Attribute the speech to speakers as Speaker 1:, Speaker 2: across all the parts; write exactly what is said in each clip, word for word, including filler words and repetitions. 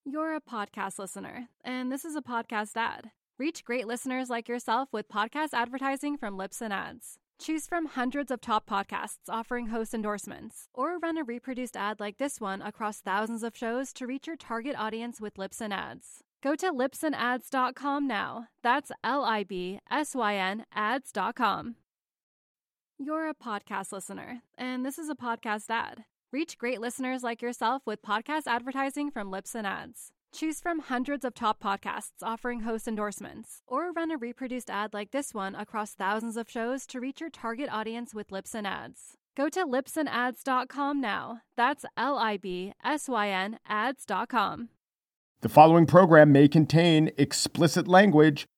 Speaker 1: You're a podcast listener, and this is a podcast ad. Reach great listeners like yourself with podcast advertising from Libsyn Ads. Choose from hundreds of top podcasts offering host endorsements, or run a reproduced ad like this one across thousands of shows to reach your target audience with Libsyn Ads. Go to libsyn ads dot com now. That's L I B S Y N ads dot com. You're a podcast listener, and this is a podcast ad. Reach great listeners like yourself with podcast advertising from Libsyn Ads. Choose from hundreds of top podcasts offering host endorsements, or run a reproduced ad like this one across thousands of shows to reach your target audience with Libsyn Ads. Go to libsyn ads dot com now. That's L I B S Y N ads dot com.
Speaker 2: The following program may contain explicit language.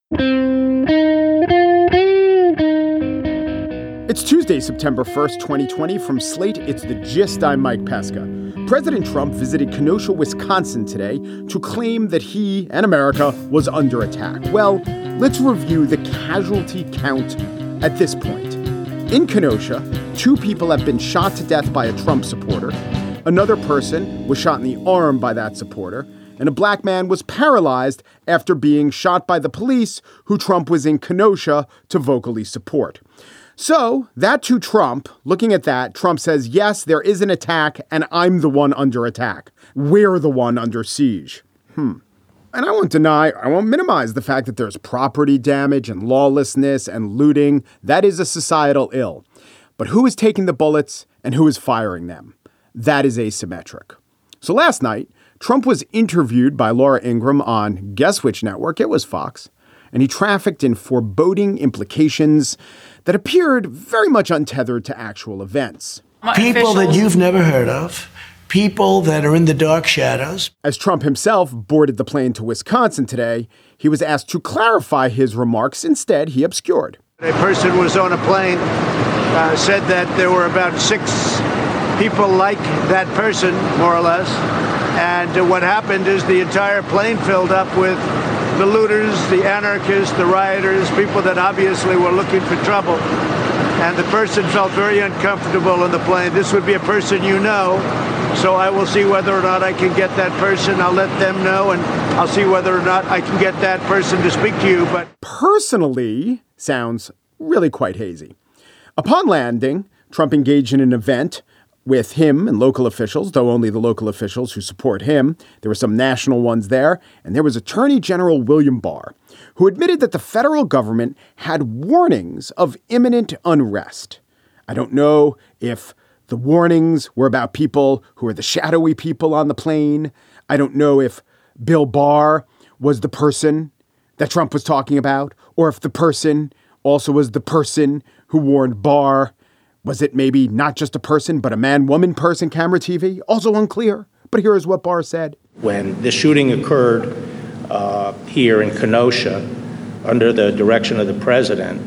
Speaker 2: It's Tuesday, September first, twenty twenty. From Slate, it's The Gist. I'm Mike Pesca. President Trump visited Kenosha, Wisconsin today to claim that he and America was under attack. Well, let's review the casualty count at this point. In Kenosha, two people have been shot to death by a Trump supporter. Another person was shot in the arm by that supporter. And a black man was paralyzed after being shot by the police who Trump was in Kenosha to vocally support. So, that to Trump, looking at that, Trump says, yes, there is an attack, and I'm the one under attack. We're the one under siege. Hmm. And I won't deny, I won't minimize the fact that there's property damage and lawlessness and looting. That is a societal ill. But who is taking the bullets and who is firing them? That is asymmetric. So last night, Trump was interviewed by Laura Ingraham on guess which network? It was Fox. And he trafficked in foreboding implications that appeared very much untethered to actual events.
Speaker 3: People that you've never heard of, people that are in the dark shadows.
Speaker 2: As Trump himself boarded the plane to Wisconsin today, he was asked to clarify his remarks. Instead, he obscured.
Speaker 4: A person was on a plane, uh, said that there were about six people like that person, more or less. And uh, what happened is the entire plane filled up with the looters, the anarchists, the rioters, people that obviously were looking for trouble. And the person felt very uncomfortable on the plane. This would be a person you know, so I will see whether or not I can get that person. I'll let them know, and I'll see whether or not I can get that person to speak to you. But
Speaker 2: personally sounds really quite hazy. Upon landing, Trump engaged in an event with him and local officials, though only the local officials who support him. There were some national ones there, and there was Attorney General William Barr, who admitted that the federal government had warnings of imminent unrest. I don't know if the warnings were about people who are the shadowy people on the plane. I don't know if Bill Barr was the person that Trump was talking about, or if the person also was the person who warned Barr. Was it maybe not just a person, but a man-woman person, camera T V? Also unclear. But here is what Barr said.
Speaker 5: When the shooting occurred uh, here in Kenosha, under the direction of the president,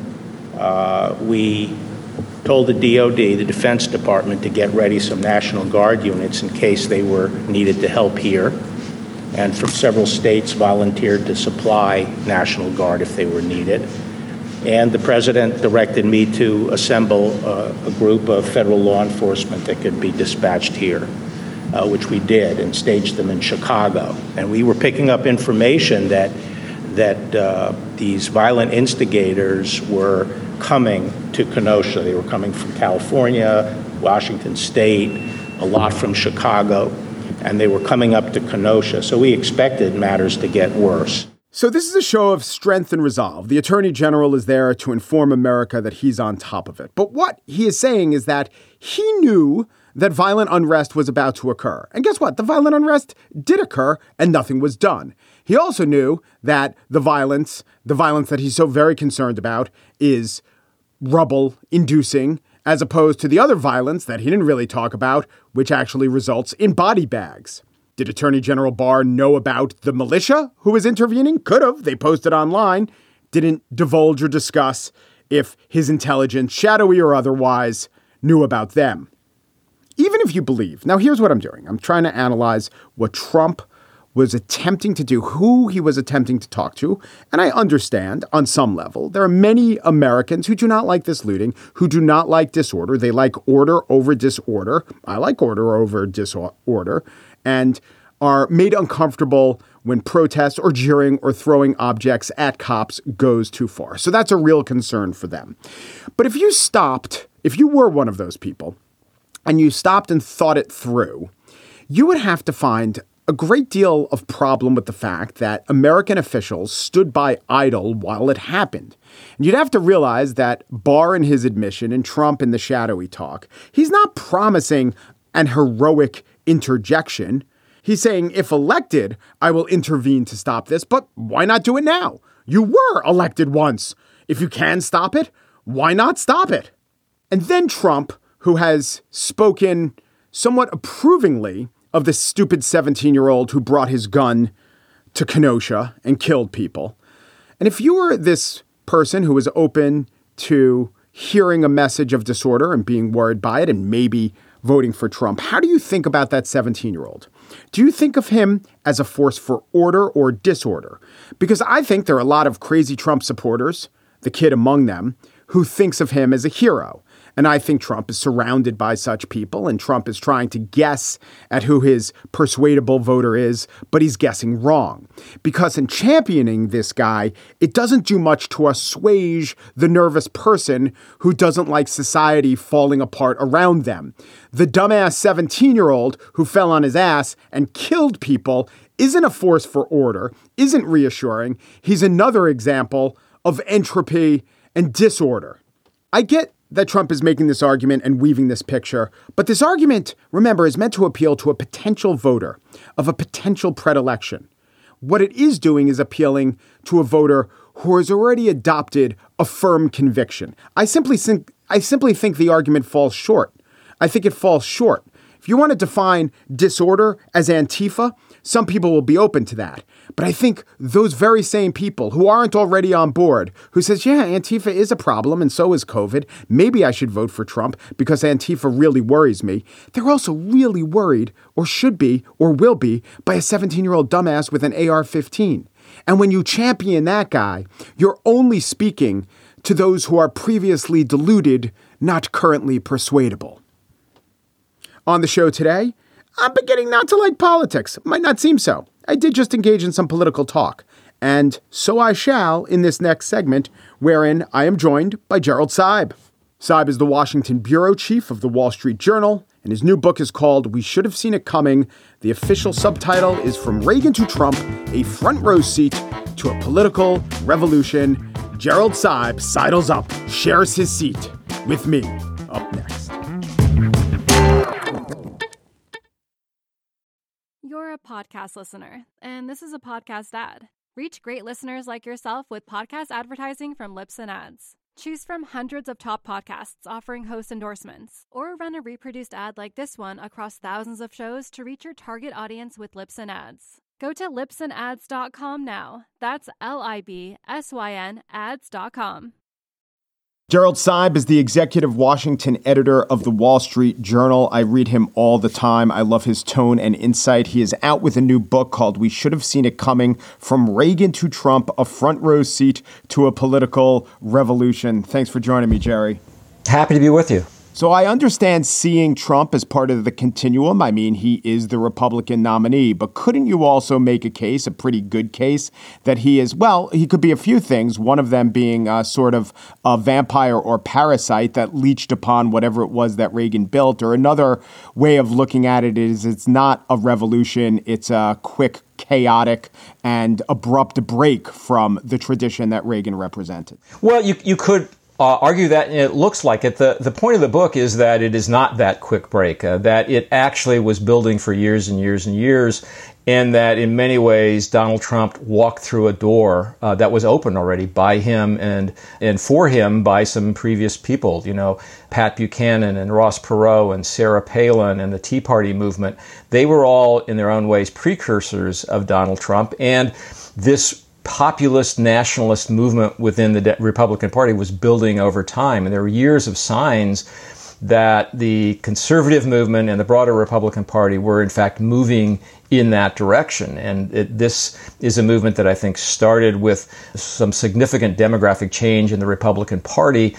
Speaker 5: uh, we told the D O D, the Defense Department, to get ready some National Guard units in case they were needed to help here. And from several states volunteered to supply National Guard if they were needed. And the president directed me to assemble uh, a group of federal law enforcement that could be dispatched here, uh, which we did, and staged them in Chicago. And we were picking up information that that uh, these violent instigators were coming to Kenosha. They were coming from California, Washington State, a lot from Chicago, and they were coming up to Kenosha. So we expected matters to get worse.
Speaker 2: So this is a show of strength and resolve. The Attorney General is there to inform America that he's on top of it. But what he is saying is that he knew that violent unrest was about to occur. And guess what? The violent unrest did occur and nothing was done. He also knew that the violence, the violence that he's so very concerned about, is rubble-inducing, as opposed to the other violence that he didn't really talk about, which actually results in body bags. Did Attorney General Barr know about the militia who was intervening? Could have. They posted online. Didn't divulge or discuss if his intelligence, shadowy or otherwise, knew about them. Even if you believe. Now, here's what I'm doing. I'm trying to analyze what Trump was attempting to do, who he was attempting to talk to. And I understand on some level, there are many Americans who do not like this looting, who do not like disorder. They like order over disorder. I like order over disorder. And are made uncomfortable when protests or jeering or throwing objects at cops goes too far. So that's a real concern for them. But if you stopped, if you were one of those people and you stopped and thought it through, you would have to find a great deal of problem with the fact that American officials stood by idle while it happened. And you'd have to realize that Barr in his admission and Trump in the shadowy talk, he's not promising an heroic interjection. He's saying, if elected, I will intervene to stop this, but why not do it now? You were elected once. If you can stop it, why not stop it? And then Trump, who has spoken somewhat approvingly of the stupid seventeen-year-old who brought his gun to Kenosha and killed people. And if you were this person who was open to hearing a message of disorder and being worried by it and maybe voting for Trump, how do you think about that seventeen-year-old? Do you think of him as a force for order or disorder? Because I think there are a lot of crazy Trump supporters, the kid among them, who thinks of him as a hero. And I think Trump is surrounded by such people, and Trump is trying to guess at who his persuadable voter is, but he's guessing wrong. Because in championing this guy, it doesn't do much to assuage the nervous person who doesn't like society falling apart around them. The dumbass seventeen-year-old who fell on his ass and killed people isn't a force for order, isn't reassuring. He's another example of entropy and disorder. I get that Trump is making this argument and weaving this picture. But this argument, remember, is meant to appeal to a potential voter of a potential predilection. What it is doing is appealing to a voter who has already adopted a firm conviction. I simply think, I simply think the argument falls short. I think it falls short. If you want to define disorder as Antifa, some people will be open to that. But I think those very same people who aren't already on board, who says, yeah, Antifa is a problem and so is COVID. Maybe I should vote for Trump because Antifa really worries me. They're also really worried, or should be, or will be, by a seventeen-year-old dumbass with an A R fifteen. And when you champion that guy, you're only speaking to those who are previously deluded, not currently persuadable. On the show today, I'm beginning not to like politics. Might not seem so. I did just engage in some political talk. And so I shall in this next segment, wherein I am joined by Gerald Seib. Seib is the Washington bureau chief of the Wall Street Journal, and his new book is called We Should Have Seen It Coming. The official subtitle is From Reagan to Trump, a front row seat to a political revolution. Gerald Seib sidles up, shares his seat with me. Up next.
Speaker 1: You're a podcast listener, and this is a podcast ad. Reach great listeners like yourself with podcast advertising from Libsyn Ads. Choose from hundreds of top podcasts offering host endorsements, or run a reproduced ad like this one across thousands of shows to reach your target audience with Libsyn Ads. Go to libsyn ads dot com now. That's L I B S Y N ads dot com.
Speaker 2: Gerald Seib is the executive Washington editor of the Wall Street Journal. I read him all the time. I love his tone and insight. He is out with a new book called We Should Have Seen It Coming, From Reagan to Trump, a front row seat to a political revolution. Thanks for joining me, Jerry.
Speaker 6: Happy to be with you.
Speaker 2: So I understand seeing Trump as part of the continuum. I mean, he is the Republican nominee, but couldn't you also make a case, a pretty good case, that he is, well, he could be a few things, one of them being a sort of a vampire or parasite that leached upon whatever it was that Reagan built, or another way of looking at it is it's not a revolution, it's a quick, chaotic, and abrupt break from the tradition that Reagan represented.
Speaker 6: Well, you you could Uh, argue that, and it looks like it. The, the point of the book is that it is not that quick break, uh, that it actually was building for years and years and years, and that in many ways Donald Trump walked through a door uh, that was open already by him and and for him by some previous people, you know, Pat Buchanan and Ross Perot and Sarah Palin and the Tea Party movement. They were all in their own ways precursors of Donald Trump, and this populist nationalist movement within the Republican Party was building over time. And there were years of signs that the conservative movement and the broader Republican Party were, in fact, moving in that direction. And it, this is a movement that I think started with some significant demographic change in the Republican Party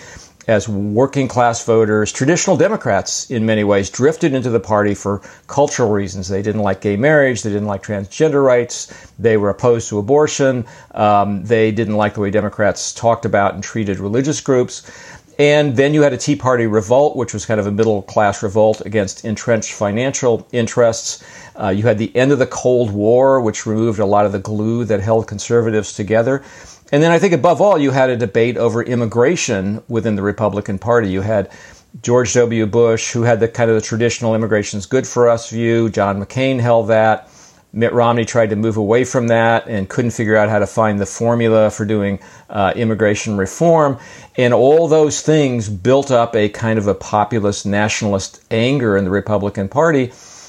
Speaker 6: as working class voters, traditional Democrats in many ways, drifted into the party for cultural reasons. They didn't like gay marriage. They didn't like transgender rights. They were opposed to abortion. Um, they didn't like the way Democrats talked about and treated religious groups. And then you had a Tea Party revolt, which was kind of a middle-class revolt against entrenched financial interests. Uh, you had the end of the Cold War, which removed a lot of the glue that held conservatives together. And then I think above all, you had a debate over immigration within the Republican Party. You had George W. Bush, who had the kind of the traditional immigration's good for us view. John McCain held that. Mitt Romney tried to move away from that and couldn't figure out how to find the formula for doing uh, immigration reform. And all those things built up a kind of a populist nationalist anger in the Republican Party.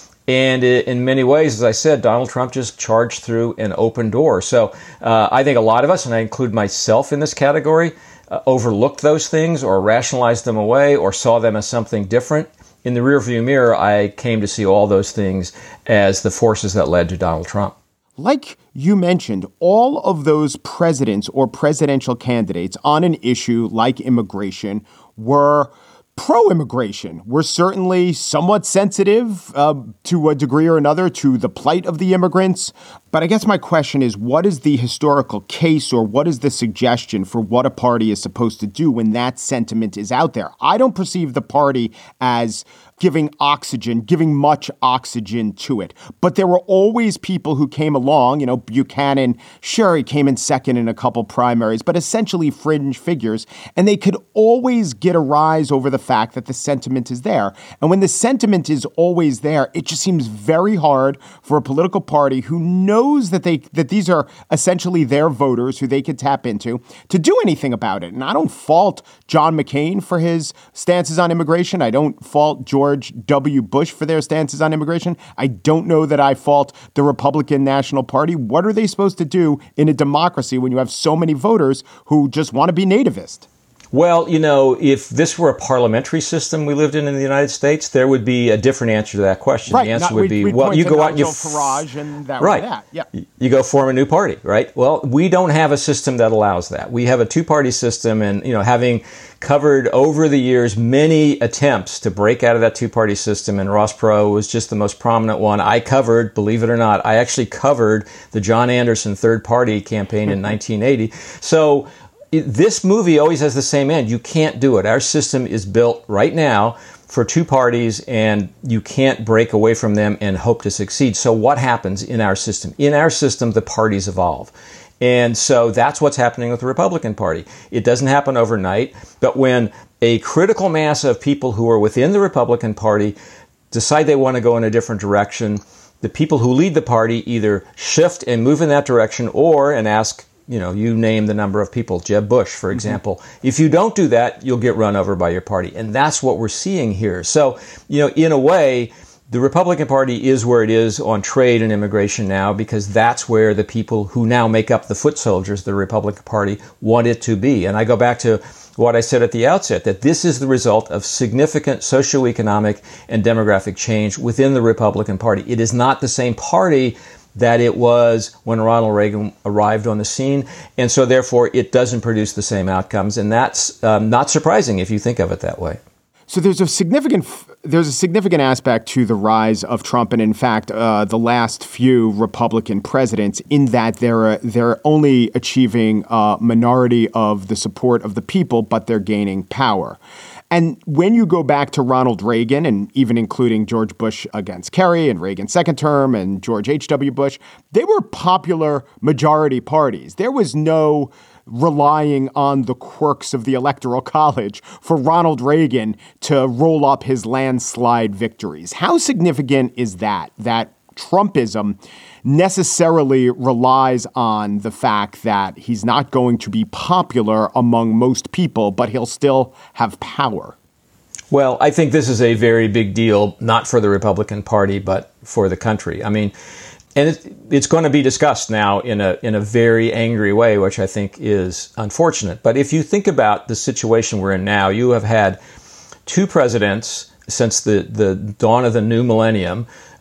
Speaker 6: And in many ways, as I said, Donald Trump just charged through an open door. So uh, I think a lot of us, and I include myself in this category, uh, overlooked those things or rationalized them away or saw them as something different. In the rearview mirror, I came to see all those things as the forces that led to Donald Trump.
Speaker 2: Like you mentioned, all of those presidents or presidential candidates on an issue like immigration were pro-immigration. We're certainly somewhat sensitive uh, to a degree or another to the plight of the immigrants. But I guess my question is, what is the historical case or what is the suggestion for what a party is supposed to do when that sentiment is out there? I don't perceive the party as giving oxygen, giving much oxygen to it. But there were always people who came along, you know, Buchanan, sure, he came in second in a couple primaries, but essentially fringe figures. And they could always get a rise over the fact that the sentiment is there. And when the sentiment is always there, it just seems very hard for a political party who knows that they that these are essentially their voters who they could tap into to do anything about it. And I don't fault John McCain for his stances on immigration. I don't fault George George W. Bush for their stances on immigration. I don't know that I fault the Republican National Party. What are they supposed to do in a democracy when you have so many voters who just want to be nativist?
Speaker 6: Well, you know, if this were a parliamentary system we lived in in the United States, there would be a different answer to that question.
Speaker 2: Right.
Speaker 6: The answer
Speaker 2: Not,
Speaker 6: would
Speaker 2: we'd,
Speaker 6: be,
Speaker 2: we'd
Speaker 6: well, you go out and you...
Speaker 2: Farage and that
Speaker 6: right.
Speaker 2: that. Yeah.
Speaker 6: You go form a new party, right? Well, we don't have a system that allows that. We have a two-party system, and, you know, having covered over the years many attempts to break out of that two-party system, and Ross Perot was just the most prominent one. I covered, believe it or not, I actually covered the John Anderson third party campaign in nineteen eighty. So this movie always has the same end. You can't do it. Our system is built right now for two parties, and you can't break away from them and hope to succeed. So what happens in our system? In our system, the parties evolve. And so that's what's happening with the Republican Party. It doesn't happen overnight, but when a critical mass of people who are within the Republican Party decide they want to go in a different direction, the people who lead the party either shift and move in that direction or, and ask, you know, you name the number of people, Jeb Bush, for example. Mm-hmm. If you don't do that, you'll get run over by your party. And that's what we're seeing here. So, you know, in a way, the Republican Party is where it is on trade and immigration now because that's where the people who now make up the foot soldiers of the Republican Party want it to be. And I go back to what I said at the outset, that this is the result of significant socioeconomic and demographic change within the Republican Party. It is not the same party that it was when Ronald Reagan arrived on the scene. And so therefore, it doesn't produce the same outcomes. And that's um, not surprising if you think of it that way.
Speaker 2: So there's a significant there's a significant aspect to the rise of Trump, and in fact, uh, the last few Republican presidents, in that they're they're only achieving a minority of the support of the people, but they're gaining power. And when you go back to Ronald Reagan, and even including George Bush against Kerry and Reagan's second term and George H W. Bush, they were popular majority parties. There was no relying on the quirks of the Electoral College for Ronald Reagan to roll up his landslide victories. How significant is that, that Trumpism necessarily relies on the fact that he's not going to be popular among most people, but he'll still have power?
Speaker 6: Well, I think this is a very big deal, not for the Republican Party, but for the country. I mean, and it, it's going to be discussed now in a in a very angry way, which I think is unfortunate. But if you think about the situation we're in now, you have had two presidents since the, the dawn of the new millennium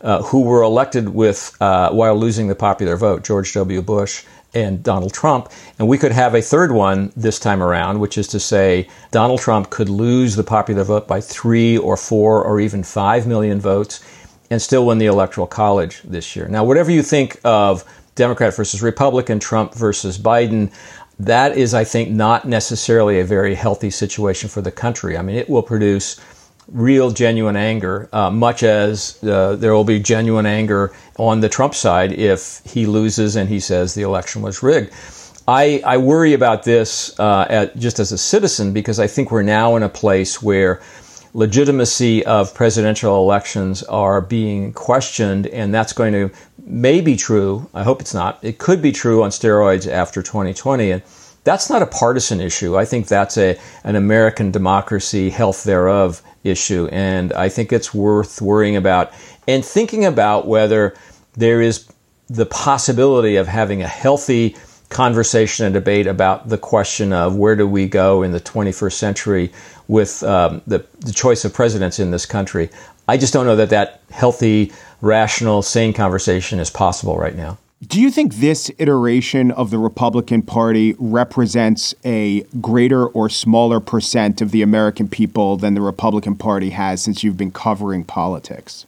Speaker 6: uh, who were elected with uh, while losing the popular vote, George W. Bush and Donald Trump. And we could have a third one this time around, which is to say Donald Trump could lose the popular vote by three or four or even five million votes and still win the Electoral College this year. Now, whatever you think of Democrat versus Republican, Trump versus Biden, that is, I think, not necessarily a very healthy situation for the country. I mean, it will produce real, genuine anger, uh, much as uh, there will be genuine anger on the Trump side if he loses and he says the election was rigged. I, I worry about this uh, at, just as a citizen, because I think we're now in a place where legitimacy of presidential elections are being questioned, and that's going to may be true. I hope it's not. It could be true on steroids after twenty twenty, and that's not a partisan issue. I think that's a an American democracy, health thereof issue, and I think it's worth worrying about and thinking about whether there is the possibility of having a healthy conversation and debate about the question of where do we go in the twenty-first century with um, the, the choice of presidents in this country. I just don't know that that healthy, rational, sane conversation is possible right now.
Speaker 2: Do you think this iteration of the Republican Party represents a greater or smaller percent of the American people than the Republican Party has since you've been covering politics?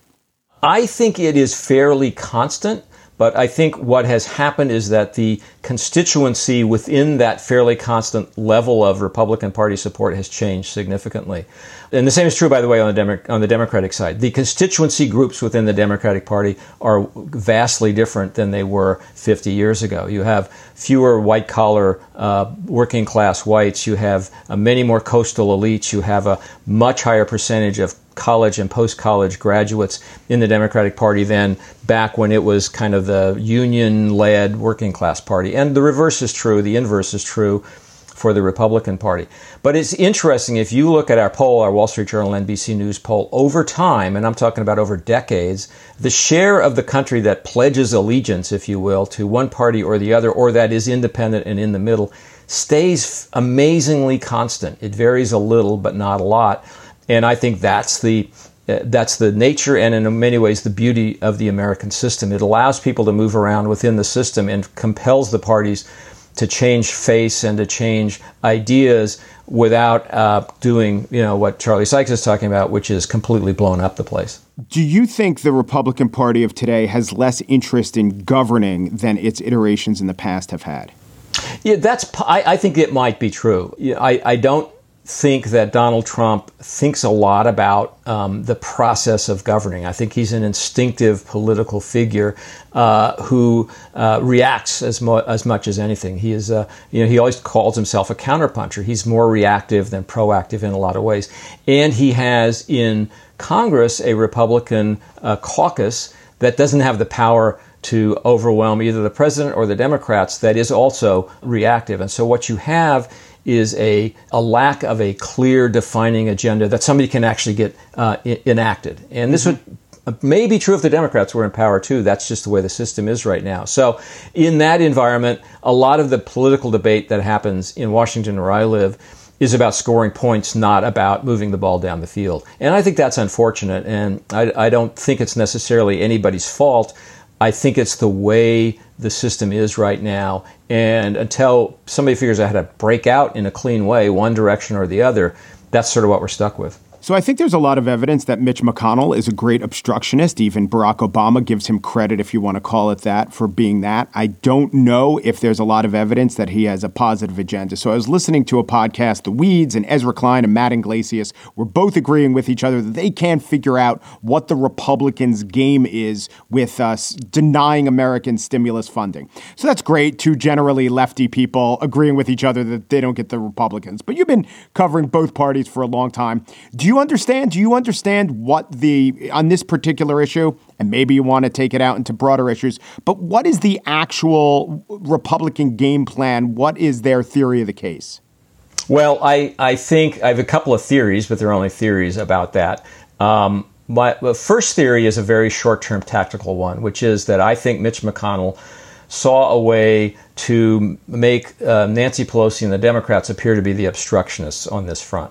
Speaker 6: I think it is fairly constant. But I think what has happened is that the constituency within that fairly constant level of Republican Party support has changed significantly. And the same is true, by the way, on the Demo- on the Democratic side. The constituency groups within the Democratic Party are vastly different than they were fifty years ago. You have fewer white-collar, uh, working-class whites. You have uh, many more coastal elites. You have a much higher percentage of college and post-college graduates in the Democratic Party than back when it was kind of the union-led working-class party. And the reverse is true. The inverse is true for the Republican Party. But it's interesting, if you look at our poll, our Wall Street Journal N B C News poll, over time, and I'm talking about over decades, the share of the country that pledges allegiance, if you will, to one party or the other, or that is independent and in the middle, stays amazingly constant. It varies a little, but not a lot. And I think that's the uh, that's the nature and in many ways the beauty of the American system. It allows people to move around within the system and compels the parties to change face and to change ideas without uh, doing, you know, what Charlie Sykes is talking about, which is completely blown up the place.
Speaker 2: Do you think the Republican Party of today has less interest in governing than its iterations in the past have had?
Speaker 6: Yeah, that's. I, I think it might be true. I, I don't think that Donald Trump thinks a lot about um, the process of governing. I think he's an instinctive political figure uh, who uh, reacts as, mo- as much as anything. He is, uh, you know, he always calls himself a counterpuncher. He's more reactive than proactive in a lot of ways. And he has in Congress a Republican uh, caucus that doesn't have the power to overwhelm either the president or the Democrats, that is also reactive. And so what you have is a, a lack of a clear defining agenda that somebody can actually get uh, I- enacted. And this would may be true if the Democrats were in power too. That's just the way the system is right now. So in that environment, a lot of the political debate that happens in Washington, where I live, is about scoring points, not about moving the ball down the field. And I think that's unfortunate. And I, I don't think it's necessarily anybody's fault. I think it's the way the system is right now. And until somebody figures out how to break out in a clean way, one direction or the other, that's sort of what we're stuck with.
Speaker 2: So I think there's a lot of evidence that Mitch McConnell is a great obstructionist. Even Barack Obama gives him credit, if you want to call it that, for being that. I don't know if there's a lot of evidence that he has a positive agenda. So I was listening to a podcast, The Weeds, and Ezra Klein and Matt Iglesias were both agreeing with each other that they can't figure out what the Republicans' game is with us denying American stimulus funding. So that's great. Two generally lefty people agreeing with each other that they don't get the Republicans. But you've been covering both parties for a long time. Do you understand? Do you understand what the, on this particular issue, and maybe you want to take it out into broader issues, but what is the actual Republican game plan? What is their theory of the case?
Speaker 6: Well, I, I think I have a couple of theories, but they're only theories about that. Um, my the first theory is a very short-term tactical one, which is that I think Mitch McConnell saw a way to make uh, Nancy Pelosi and the Democrats appear to be the obstructionists on this front.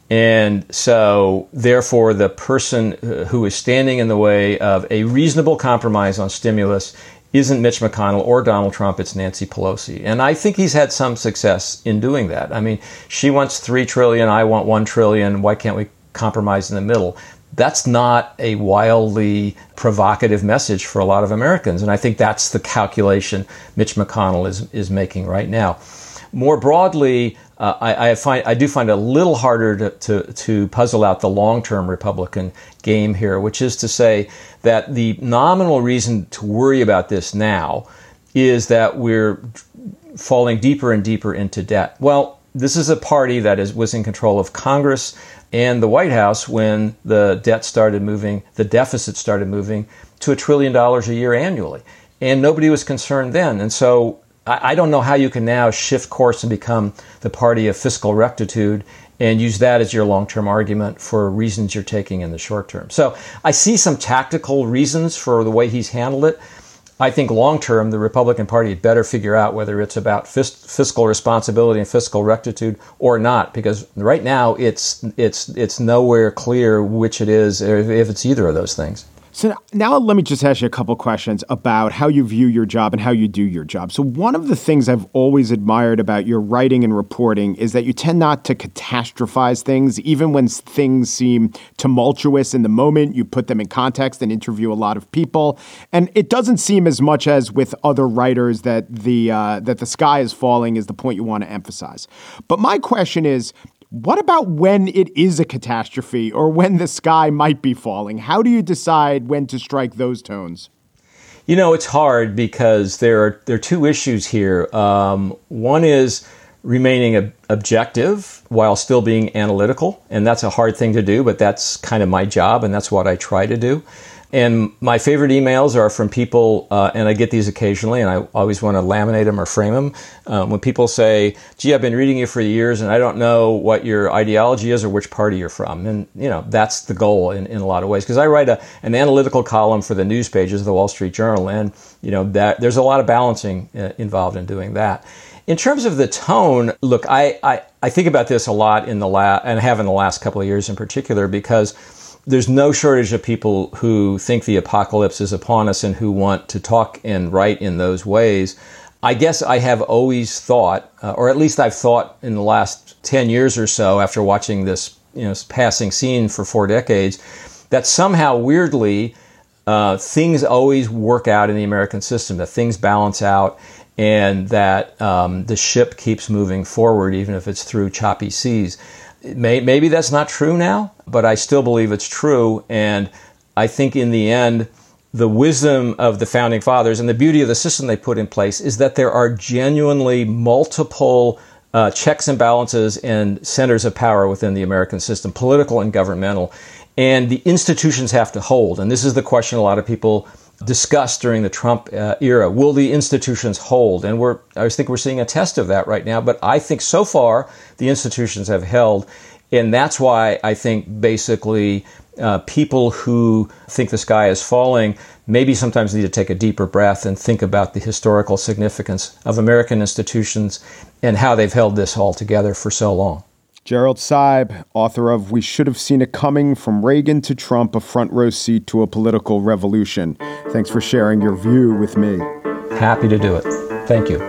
Speaker 6: And so, therefore, the person who is standing in the way of a reasonable compromise on stimulus isn't Mitch McConnell or Donald Trump, it's Nancy Pelosi. And I think he's had some success in doing that. I mean, she wants three trillion dollars, I want one trillion dollars, why can't we compromise in the middle? That's not a wildly provocative message for a lot of Americans. And I think that's the calculation Mitch McConnell is, is making right now. More broadly, uh, I, I find I do find it a little harder to, to, to puzzle out the long-term Republican game here, which is to say that the nominal reason to worry about this now is that we're falling deeper and deeper into debt. Well, this is a party that is was in control of Congress and the White House when the debt started moving, the deficit started moving to a trillion dollars a year annually. And nobody was concerned then. And so I, I don't know how you can now shift course and become the party of fiscal rectitude and use that as your long-term argument for reasons you're taking in the short term. So I see some tactical reasons for the way he's handled it. I think long-term, the Republican Party had better figure out whether it's about fis- fiscal responsibility and fiscal rectitude or not, because right now it's it's it's nowhere clear which it is, or if it's either of those things.
Speaker 2: So now let me just ask you a couple questions about how you view your job and how you do your job. So one of the things I've always admired about your writing and reporting is that you tend not to catastrophize things. Even when things seem tumultuous in the moment, you put them in context and interview a lot of people. And it doesn't seem as much as with other writers that the uh, that the sky is falling is the point you want to emphasize. But my question is, what about when it is a catastrophe or when the sky might be falling? How do you decide when to strike those tones?
Speaker 6: You know, it's hard because there are there are two issues here. Um, one is remaining ob- objective while still being analytical, and that's a hard thing to do, but that's kind of my job, and that's what I try to do. And my favorite emails are from people, uh, and I get these occasionally, and I always want to laminate them or frame them. Um, when people say, gee, I've been reading you for years, and I don't know what your ideology is or which party you're from. And, you know, that's the goal in, in a lot of ways. Because I write a, an analytical column for the news pages of the Wall Street Journal, and, you know, that there's a lot of balancing uh, involved in doing that. In terms of the tone, look, I, I, I think about this a lot in the la- and have in the last couple of years in particular, because there's no shortage of people who think the apocalypse is upon us and who want to talk and write in those ways. I guess I have always thought, uh, or at least I've thought in the last ten years or so after watching this, you know, passing scene for four decades, that somehow weirdly uh, things always work out in the American system, that things balance out, and that um, the ship keeps moving forward, even if it's through choppy seas. May, maybe that's not true now, but I still believe it's true. And I think in the end, the wisdom of the founding fathers and the beauty of the system they put in place is that there are genuinely multiple uh, checks and balances and centers of power within the American system, political and governmental. And the institutions have to hold. And this is the question a lot of people discussed during the Trump uh, era. Will the institutions hold? And we're, I think we're seeing a test of that right now. But I think so far the institutions have held. And that's why I think basically uh, people who think the sky is falling maybe sometimes need to take a deeper breath and think about the historical significance of American institutions and how they've held this all together for so long.
Speaker 2: Gerald Seib, author of We Should Have Seen It Coming, From Reagan to Trump, A Front Row Seat to a Political Revolution. Thanks for sharing your view with me.
Speaker 6: Happy to do it. Thank you.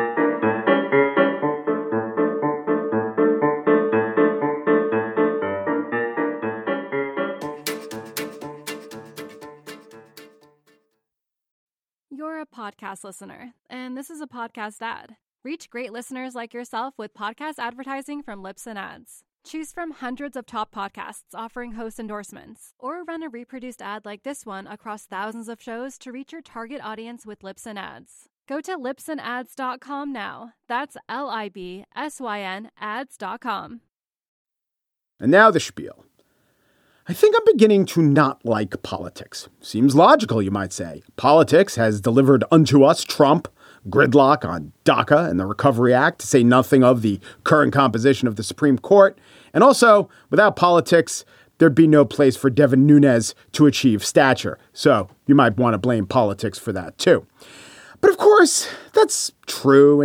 Speaker 1: You're a podcast listener, and this is a podcast ad. Reach great listeners like yourself with podcast advertising from Libsyn Ads. Choose from hundreds of top podcasts offering host endorsements, or run a reproduced ad like this one across thousands of shows to reach your target audience with Libsyn Ads. Go to libsyn ads dot com now. That's L I B S Y N ads dot com.
Speaker 2: And now the spiel. I think I'm beginning to not like politics. Seems logical, you might say. Politics has delivered unto us Trump, gridlock on DACA and the Recovery Act, to say nothing of the current composition of the Supreme Court. And also, without politics, there'd be no place for Devin Nunes to achieve stature. So you might want to blame politics for that, too. But of course, that's true and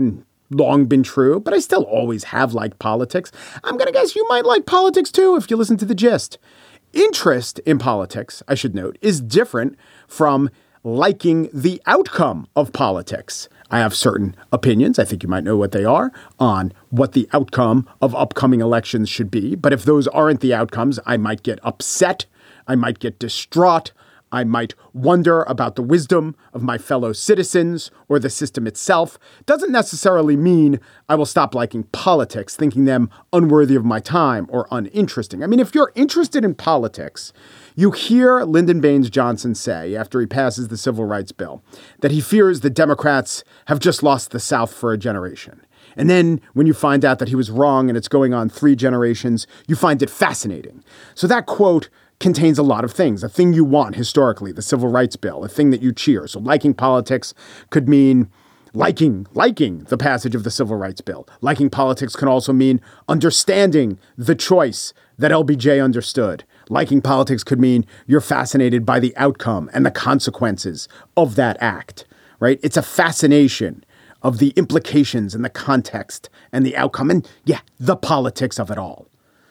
Speaker 2: long been true, but I still always have liked politics. I'm going to guess you might like politics too if you listen to The Gist. Interest in politics, I should note, is different from liking the outcome of politics. I have certain opinions, I think you might know what they are, on what the outcome of upcoming elections should be. But if those aren't the outcomes, I might get upset, I might get distraught, I might wonder about the wisdom of my fellow citizens or the system itself. Doesn't necessarily mean I will stop liking politics, thinking them unworthy of my time or uninteresting. I mean, if you're interested in politics, you hear Lyndon Baines Johnson say, after he passes the Civil Rights Bill, that he fears the Democrats have just lost the South for a generation. And then when you find out that he was wrong and it's going on three generations, you find it fascinating. So that quote contains a lot of things. A thing you want historically, the Civil Rights Bill, a thing that you cheer. So liking politics could mean liking, liking the passage of the Civil Rights Bill. Liking politics can also mean understanding the choice that L B J understood. Liking politics could mean you're fascinated by the outcome and the consequences of that act, right? It's a fascination of the implications and the context and the outcome and, yeah, the politics of it all.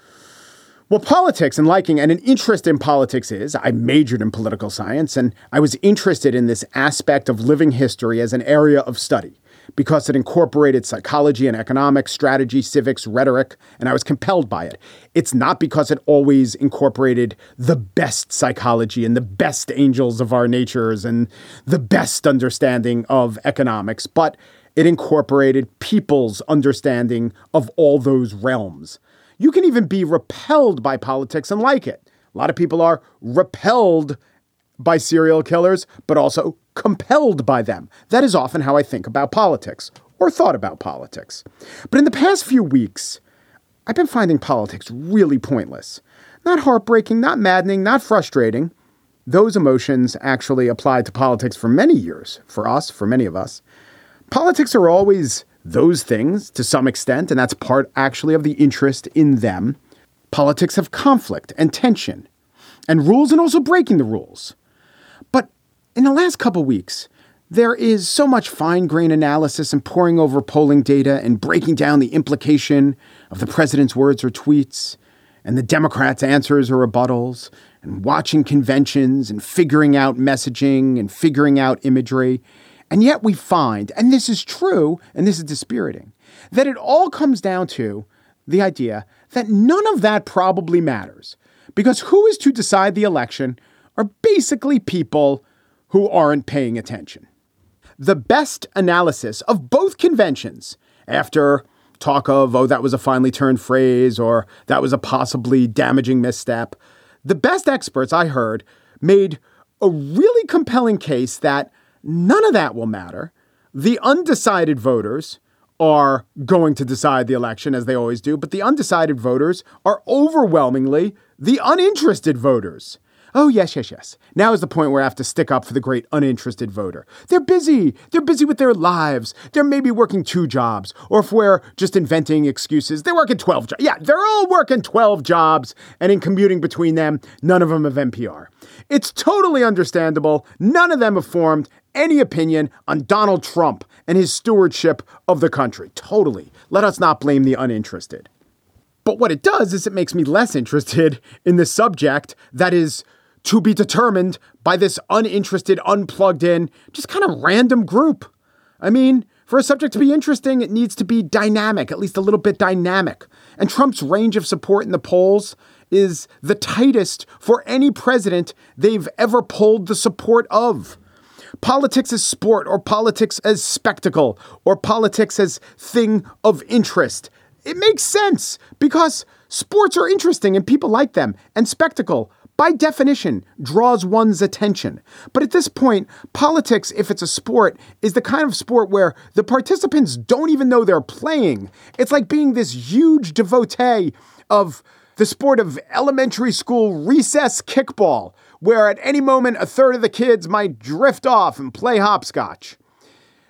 Speaker 2: What politics and liking and an interest in politics is, I majored in political science, and I was interested in this aspect of living history as an area of study because it incorporated psychology and economics, strategy, civics, rhetoric, and I was compelled by it. It's not because it always incorporated the best psychology and the best angels of our natures and the best understanding of economics, but it incorporated people's understanding of all those realms. You can even be repelled by politics and like it. A lot of people are repelled by serial killers, but also compelled by them. That is often how I think about politics or thought about politics. But in the past few weeks, I've been finding politics really pointless. Not heartbreaking, not maddening, not frustrating. Those emotions actually applied to politics for many years, for us, for many of us. Politics are always those things to some extent, and that's part actually of the interest in them. Politics have conflict and tension and rules and also breaking the rules. But in the last couple weeks, there is so much fine-grained analysis and poring over polling data and breaking down the implication of the president's words or tweets and the Democrats' answers or rebuttals and watching conventions and figuring out messaging and figuring out imagery. And yet we find, and this is true, and this is dispiriting, that it all comes down to the idea that none of that probably matters, because who is to decide the election are basically people who aren't paying attention. The best analysis of both conventions, after talk of, oh, that was a finely turned phrase, or that was a possibly damaging misstep, the best experts I heard made a really compelling case that none of that will matter. The undecided voters are going to decide the election, as they always do, but the undecided voters are overwhelmingly the uninterested voters. Oh, yes, yes, yes. Now is the point where I have to stick up for the great uninterested voter. They're busy. They're busy with their lives. They're maybe working two jobs. Or if we're just inventing excuses, they're working twelve jobs. Yeah, they're all working twelve jobs. And in commuting between them, none of them have N P R. It's totally understandable. None of them have formed any opinion on Donald Trump and his stewardship of the country. Totally. Let us not blame the uninterested. But what it does is it makes me less interested in the subject that is to be determined by this uninterested, unplugged in, just kind of random group. I mean, for a subject to be interesting, it needs to be dynamic, at least a little bit dynamic. And Trump's range of support in the polls is the tightest for any president they've ever polled the support of. Politics as sport, or politics as spectacle, or politics as thing of interest. It makes sense because sports are interesting and people like them, and spectacle, by definition, draws one's attention. But at this point, politics, if it's a sport, is the kind of sport where the participants don't even know they're playing. It's like being this huge devotee of the sport of elementary school recess kickball, where at any moment a third of the kids might drift off and play hopscotch.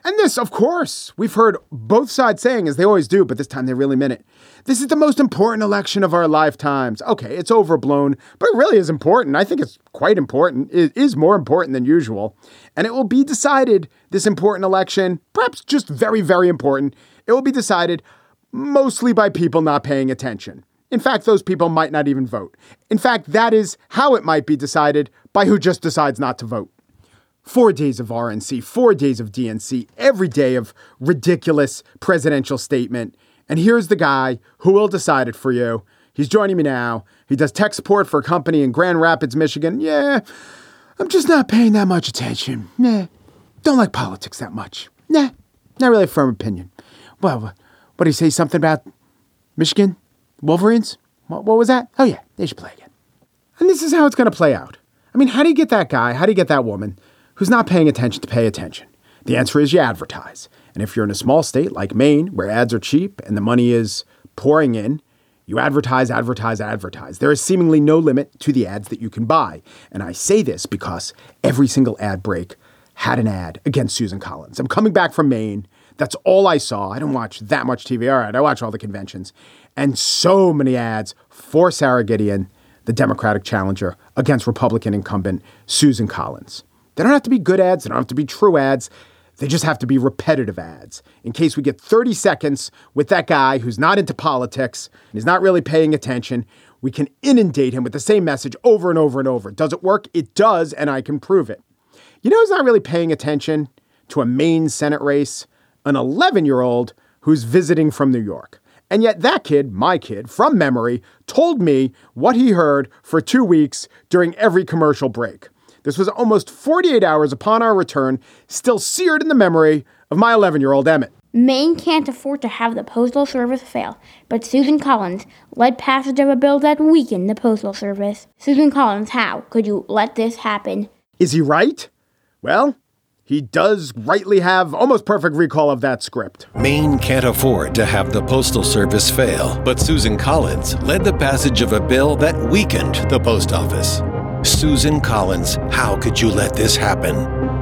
Speaker 2: And this, of course, we've heard both sides saying, as they always do, but this time they really meant it. This is the most important election of our lifetimes. Okay, it's overblown, but it really is important. I think it's quite important. It is more important than usual. And it will be decided, this important election, perhaps just very, very important, it will be decided mostly by people not paying attention. In fact, those people might not even vote. In fact, that is how it might be decided, by who just decides not to vote. Four days of R N C, four days of D N C, every day of ridiculous presidential statement. And here's the guy who will decide it for you. He's joining me now. He does tech support for a company in Grand Rapids, Michigan. Yeah, I'm just not paying that much attention. Nah, don't like politics that much. Nah, not really a firm opinion. Well, what do you say? Something about Michigan? Wolverines? What, what was that? Oh yeah, they should play again. And this is how it's going to play out. I mean, how do you get that guy? How do you get that woman who's not paying attention to pay attention? The answer is you advertise. And if you're in a small state like Maine, where ads are cheap and the money is pouring in, you advertise, advertise, advertise. There is seemingly no limit to the ads that you can buy. And I say this because every single ad break had an ad against Susan Collins. I'm coming back from Maine. That's all I saw. I don't watch that much T V. All right, I watch all the conventions. And so many ads for Sarah Gideon, the Democratic challenger, against Republican incumbent Susan Collins. They don't have to be good ads. They don't have to be true ads. They just have to be repetitive ads. In case we get thirty seconds with that guy who's not into politics and is not really paying attention, we can inundate him with the same message over and over and over. Does it work? It does, and I can prove it. You know who's not really paying attention to a Maine Senate race? An eleven-year-old who's visiting from New York. And yet that kid, my kid, from memory, told me what he heard for two weeks during every commercial break. This was almost forty-eight hours upon our return, still seared in the memory of my eleven-year-old Emmett.
Speaker 7: Maine can't afford to have the Postal Service fail, but Susan Collins led passage of a bill that weakened the Postal Service. Susan Collins, how could you let this happen?
Speaker 2: Is he right? Well, he does rightly have almost perfect recall of that script.
Speaker 8: Maine can't afford to have the Postal Service fail, but Susan Collins led the passage of a bill that weakened the post office. Susan Collins, how could you let this happen?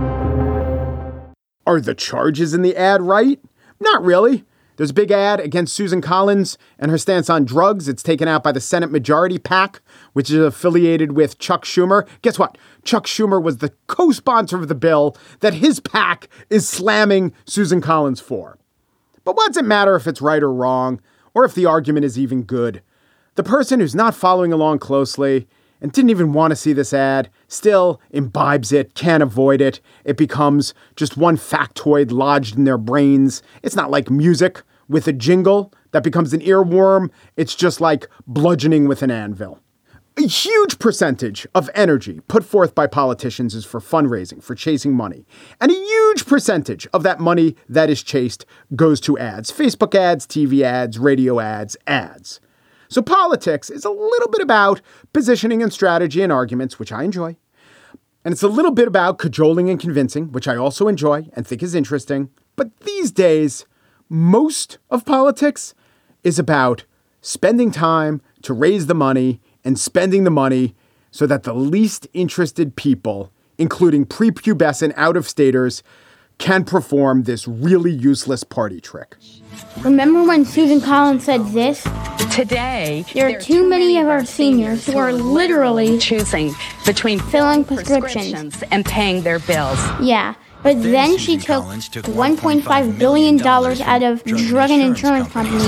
Speaker 2: Are the charges in the ad right? Not really. There's a big ad against Susan Collins and her stance on drugs. It's taken out by the Senate Majority PAC, which is affiliated with Chuck Schumer. Guess what? Chuck Schumer was the co-sponsor of the bill that his PAC is slamming Susan Collins for. But what does it matter if it's right or wrong, or if the argument is even good? The person who's not following along closely and didn't even want to see this ad still imbibes it, can't avoid it. It becomes just one factoid lodged in their brains. It's not like music with a jingle that becomes an earworm. It's just like bludgeoning with an anvil. A huge percentage of energy put forth by politicians is for fundraising, for chasing money. And a huge percentage of that money that is chased goes to ads. Facebook ads, T V ads, radio ads, ads. So politics is a little bit about positioning and strategy and arguments, which I enjoy. And it's a little bit about cajoling and convincing, which I also enjoy and think is interesting. But these days, most of politics is about spending time to raise the money and spending the money so that the least interested people, including prepubescent out-of-staters, can perform this really useless party trick.
Speaker 7: Remember when Susan Collins said this?
Speaker 9: Today,
Speaker 7: there are too many of our seniors who are literally
Speaker 9: choosing between
Speaker 7: filling prescriptions
Speaker 9: and paying their bills.
Speaker 7: Yeah, but then she took one point five billion dollars out of drug and insurance companies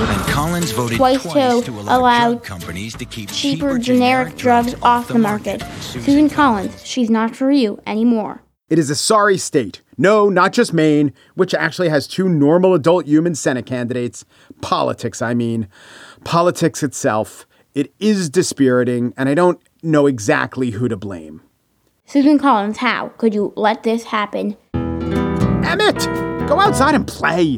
Speaker 7: twice to allow cheaper generic drugs off the market. Susan Collins, she's not for you anymore.
Speaker 2: It is a sorry state. No, not just Maine, which actually has two normal adult human Senate candidates. Politics, I mean. Politics itself. It is dispiriting, and I don't know exactly who to blame.
Speaker 7: Susan Collins, how could you let this happen?
Speaker 2: Emmett, go outside and play.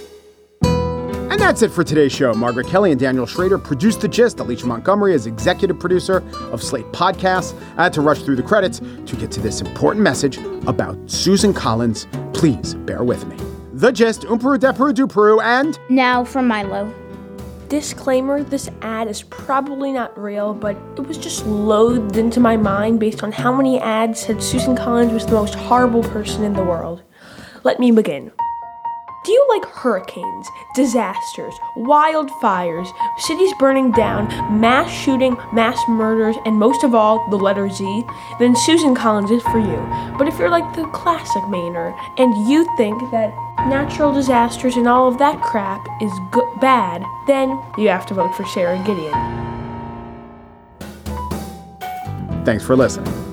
Speaker 2: And that's it for today's show. Margaret Kelly and Daniel Schrader produced The Gist. Alicia Montgomery is executive producer of Slate Podcasts. I had to rush through the credits to get to this important message about Susan Collins. Please bear with me. The Gist, Umperu, Deperu, Duperu, and...
Speaker 7: Now for Milo.
Speaker 10: Disclaimer, this ad is probably not real, but it was just loathed into my mind based on how many ads said Susan Collins was the most horrible person in the world. Let me begin. Do you like hurricanes, disasters, wildfires, cities burning down, mass shooting, mass murders, and most of all, the letter Z? Then Susan Collins is for you. But if you're like the classic Mainer, and you think that natural disasters and all of that crap is go- bad, then you have to vote for Sarah Gideon.
Speaker 2: Thanks for listening.